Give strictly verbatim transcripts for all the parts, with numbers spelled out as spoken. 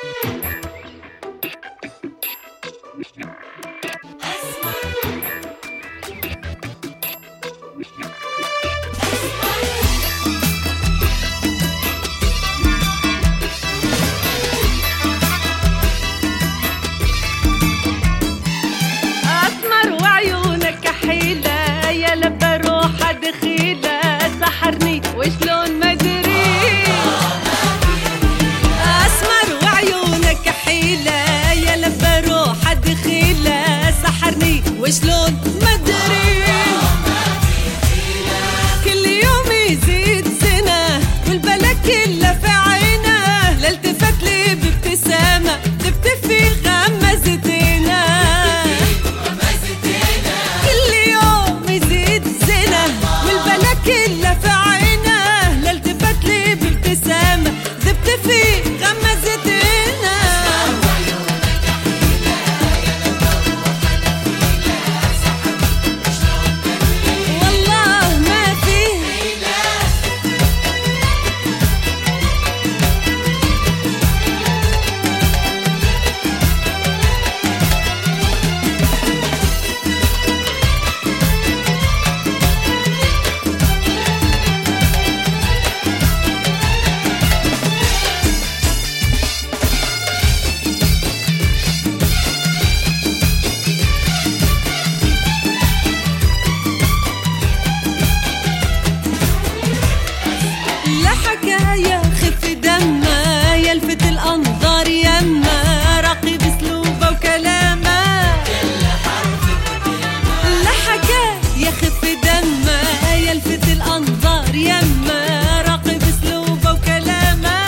وشلون ما ادري اسمر وعيونك حيلة يا لبى روح دخيلة سحرني وشلون ما ادري كل يوم يزيد سنة والبلا كله في عينه لا التفت لي بابتسامة ذبت في غمزتنا كل يوم يزيد سنة والبلا كله في في غمزتنا والله ما في حكاية خف دمه يلفت الأنظار يمه راقي باسلوبه وكلامه لا حكاية خف دمه يلفت الأنظار يمه راقي باسلوبه وكلامه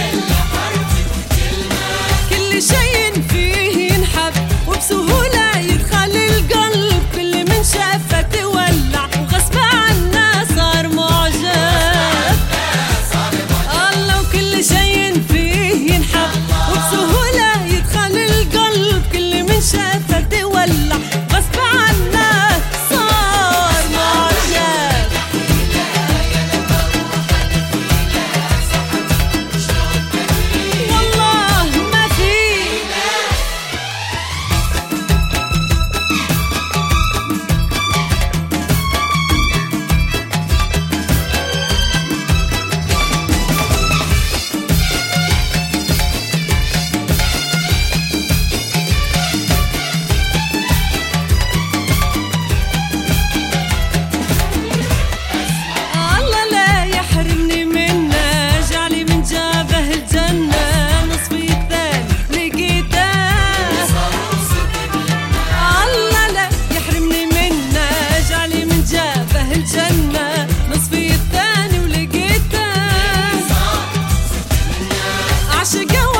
كل شيء فيه ينحب وبسهولة يدخل القلب كل من شافه تولع وغصب عنه صار معجب شافه تولع غصب عنه صار معجب والله ما في الجنة نصفي الثاني ولقيته عشقه